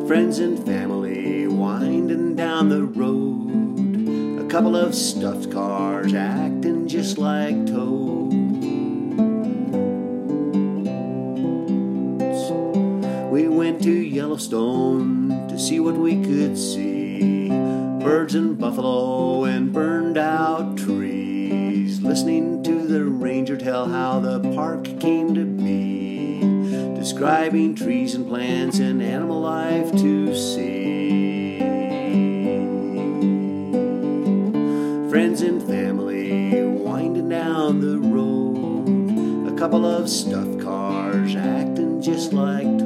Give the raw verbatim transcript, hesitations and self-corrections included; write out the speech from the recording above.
Friends and family winding down the road. A couple of stuffed cars acting just like toads. We went to Yellowstone to see what we could see. Birds and buffalo and burned out trees. Listening to the ranger tell how the park came to be. Describing trees and plants and animal life to see. Friends and family winding down the road. A couple of stuffed cars acting just like toads.